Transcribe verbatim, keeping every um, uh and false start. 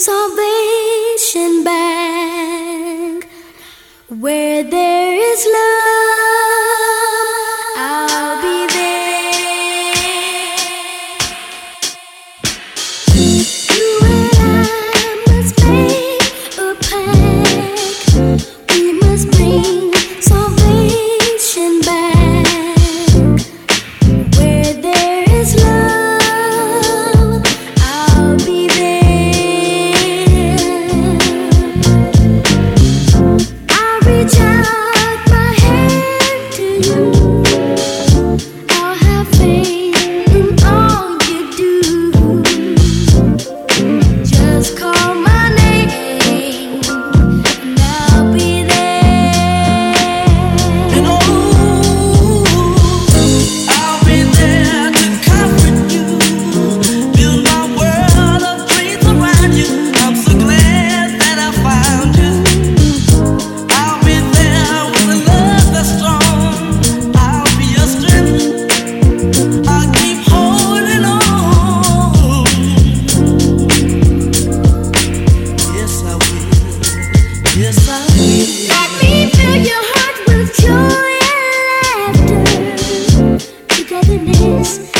Salvation Bank, where there is love, I'll be there. You and I must make a pact. We must bring salvation back. Where there is love, I'll be there. I'll reach out my hand to you. I'll have faith in all you do. Just call my name and I'll be there. And oh, I'll be there to comfort you, build my world of dreams around you. I'm so glad that I found you. I'll be there with a love that's strong. I'll be your strength. I'll keep holding on. Yes, I will. Yes, I will. Let me fill your heart with joy and laughter. Togetherness